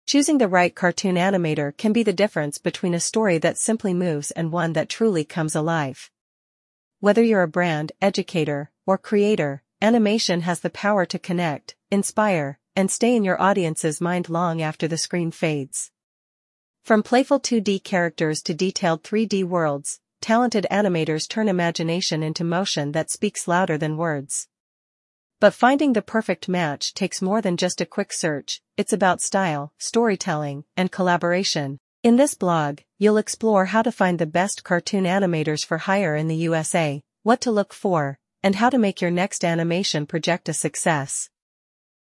Choosing the right cartoon animator can be the difference between a story that simply moves and one that truly comes alive. Whether you're a brand, educator, or creator, animation has the power to connect, inspire, and stay in your audience's mind long after the screen fades. From playful 2D characters to detailed 3D worlds, talented animators turn imagination into motion that speaks louder than words. But finding the perfect match takes more than just a quick search. It's about style, storytelling, and collaboration. In this blog, you'll explore how to find the best cartoon animators for hire in the USA, what to look for, and how to make your next animation project a success.